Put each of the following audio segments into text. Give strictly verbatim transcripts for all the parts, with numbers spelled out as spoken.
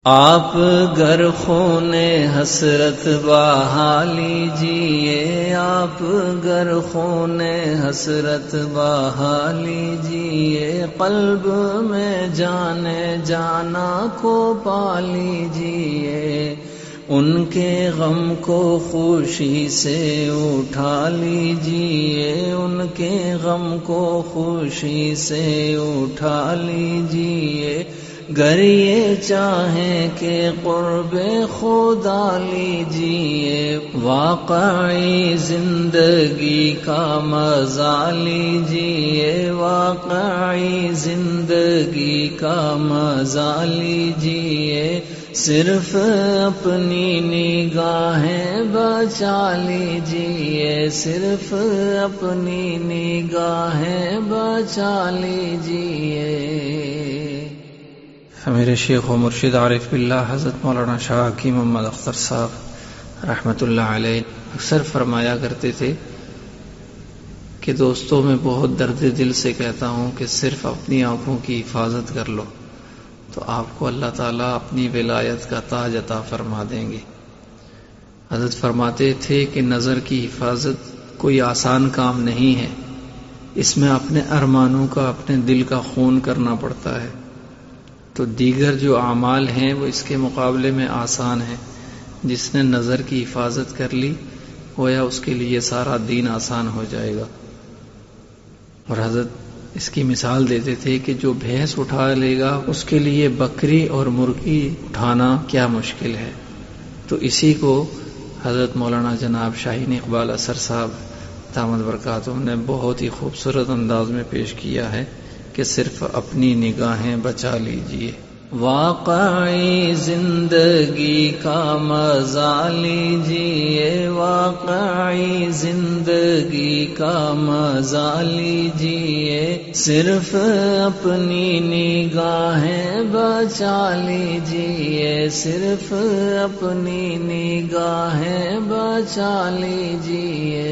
آپ گر خون حسرت بہا لیجئے، آپ گر خون حسرت بہا لیجئے، قلب میں جان جانا کو پا لیجئے، ان کے غم کو خوشی سے اٹھا لیجئے، ان کے غم کو خوشی سے اٹھا لیجئے، گر یہ چاہیں کہ قرب خدا لیجئے، واقعی زندگی کا مزہ لیجئے، واقعی زندگی کا مزہ لیجئے، صرف اپنی نگاہیں بچا لیجئے، صرف اپنی نگاہیں بچا لیجئے۔ میرے شیخ و مرشد عارف باللہ حضرت مولانا شاہ حکیم محمد اختر صاحب رحمۃ اللہ علیہ اکثر فرمایا کرتے تھے کہ دوستوں میں بہت درد دل سے کہتا ہوں کہ صرف اپنی آنکھوں کی حفاظت کر لو تو آپ کو اللہ تعالیٰ اپنی ولایت کا تاج عطا فرما دیں گے۔ حضرت فرماتے تھے کہ نظر کی حفاظت کوئی آسان کام نہیں ہے، اس میں اپنے ارمانوں کا، اپنے دل کا خون کرنا پڑتا ہے، تو دیگر جو اعمال ہیں وہ اس کے مقابلے میں آسان ہیں۔ جس نے نظر کی حفاظت کر لی گویا اس کے لیے سارا دین آسان ہو جائے گا۔ اور حضرت اس کی مثال دیتے تھے کہ جو بھینس اٹھا لے گا اس کے لیے بکری اور مرغی اٹھانا کیا مشکل ہے۔ تو اسی کو حضرت مولانا جناب شاہین اقبال اثر صاحب دامت برکاتہم نے بہت ہی خوبصورت انداز میں پیش کیا ہے کہ صرف اپنی نگاہیں بچا لیجئے، واقعی زندگی کا مزہ لیجئے، واقعی زندگی کا مزہ لیجئے، صرف اپنی نگاہیں بچا لیجئے، صرف اپنی نگاہیں بچا لیجئے۔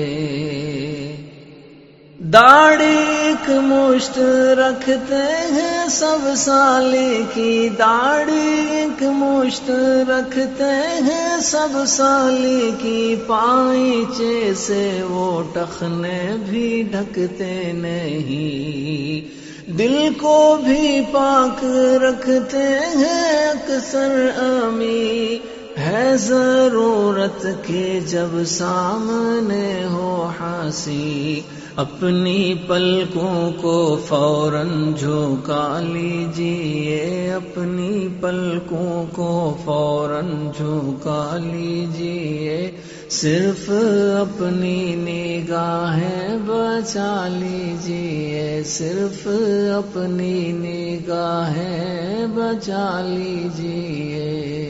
داڑھی ایک مشت رکھتے ہیں سب سالی کی، داڑھی ایک مشت رکھتے ہیں سب سالی کی، پائچے سے وہ ٹخنے بھی ڈھکتے نہیں، دل کو بھی پاک رکھتے ہیں اکثر امی، ہے ضرورت کہ جب سامنے ہو ہنسی، اپنی پلکوں کو فوراً جھکا لیجئے، اپنی پلکوں کو فوراً جھکا لیجئے، صرف اپنی نگاہیں بچا لیجئے، صرف اپنی نگاہیں بچا لیجئے۔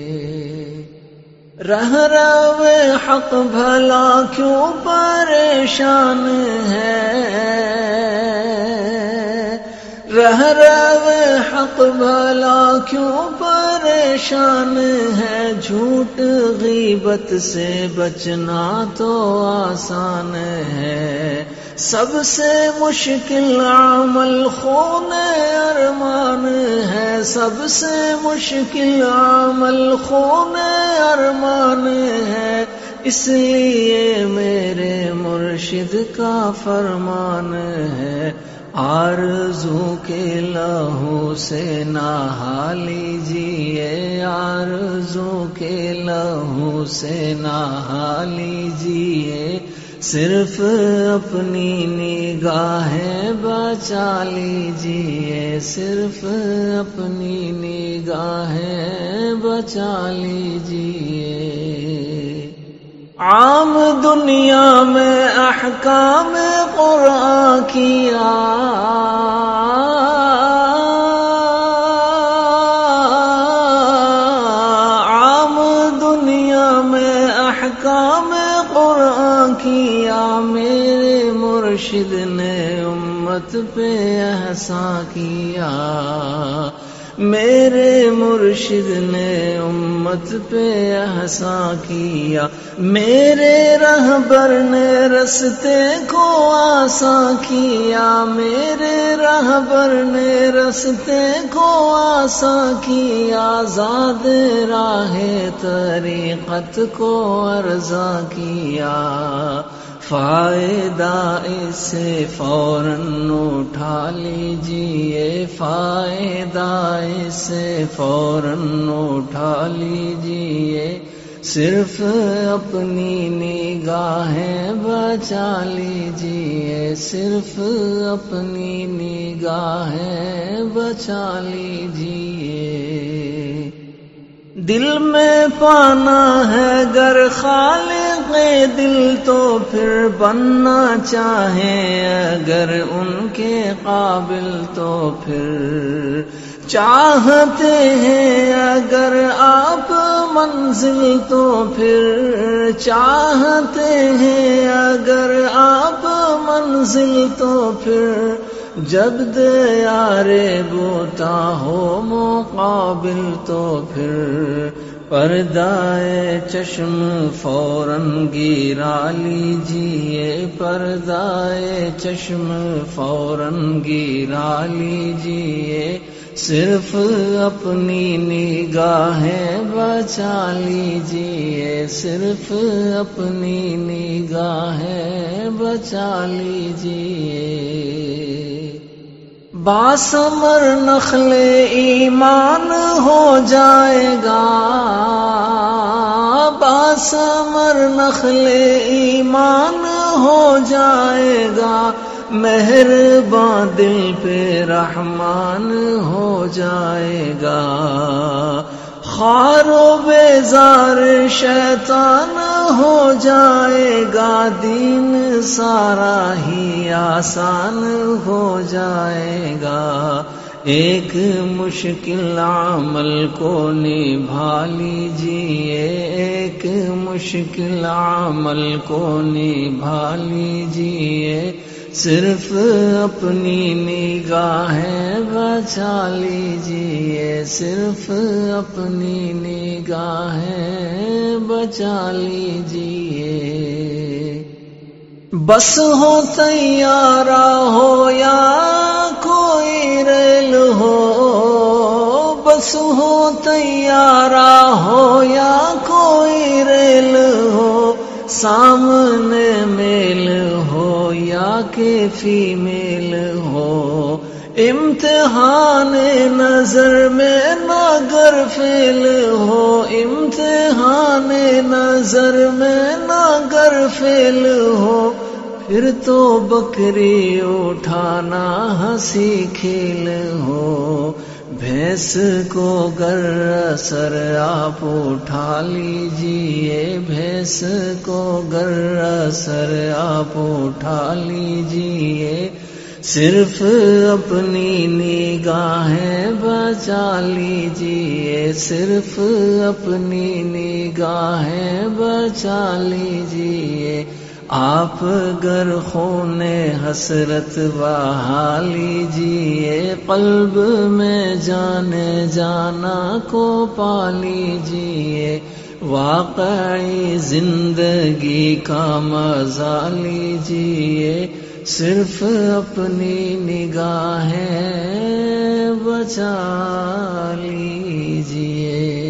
رہ رو حق بھلا کیوں پریشان ہے، رہ رو حق بھلا کیوں پریشان ہے، جھوٹ غیبت سے بچنا تو آسان ہے، سب سے مشکل عمل خون ارمان ہے، سب سے مشکل عمل خون ارمان ہے، اس لیے میرے مرشد کا فرمان ہے، آرزو کے لہو سے نہا لیجئے، آرزو کے لہو سے نہا لیجئے، صرف اپنی نگاہیں بچا لیجئے، صرف اپنی نگاہیں بچا لیجئے۔ عام دنیا میں احکام قرآن کیا، عام دنیا میں احکام قرآن کیا، میرے مرشد نے امت پہ احسان کیا، میرے مرشد نے امت پہ احسان کیا، میرے رہبر نے رستے کو آسان کیا، میرے رہبر نے رستے کو آسان کیا، زاد راہ طریقت کو ارزاں کیا، فائدہ اسے فوراً اٹھا لیجئے، فائدہ اسے فوراً اٹھا لیجئے، صرف اپنی نگاہیں بچا لیجئے، صرف اپنی نگاہیں بچا لیجئے۔ دل میں پانا ہے گر خالق دل تو پھر بننا چاہیں اگر ان کے قابل تو پھر چاہتے ہیں اگر آپ منزل تو پھر چاہتے ہیں اگر آپ منزل تو پھر جب دیار بوتا ہو مقابل تو پھر پردائے چشم فوراً گرا لیجئے، پردائے چشم فوراً گرا لیجئے، صرف اپنی نگاہیں بچا لیجئے، صرف اپنی نگاہیں بچا لیجئے۔ باثمر نخل ایمان ہو جائے گا، باثمر نخل ایمان ہو جائے گا، مہرباں دل پہ رحمان ہو جائے گا، خار و بیزار شیطان ہو جائے گا، دین سارا ہی آسان ہو جائے گا، ایک مشکل عمل کو نبھا لیجئے، ایک مشکل عمل کو نبھا لیجئے، صرف اپنی نگاہیں بچا لیجئے، صرف اپنی نگاہیں بچا لیجئے۔ بس ہو تیارہ ہو یا کوئی ریل ہو، بس ہو تیارہ ہو یا کوئی ریل ہو، سامنے میل ہو یا کہ فیمیل ہو، امتحان نظر میں نہ گر فیل ہو، امتحان نظر میں نہ گر فیل ہو، پھر تو بکری اٹھانا ہنسی کھیل ہو، بھینس کو گر سر آپ اٹھا لیجئے، بھینس کو گر سر آپ اٹھا لیجئے، صرف اپنی نگاہیں بچا لیجئے، صرف اپنی نگاہیں بچا لیجئے، آپ گر خون حسرت بہا لیجئے، قلب میں جانے جانا کو پا لیجئے، واقعی زندگی کا مزہ لیجئے، صرف اپنی نگاہیں بچا لیجئے۔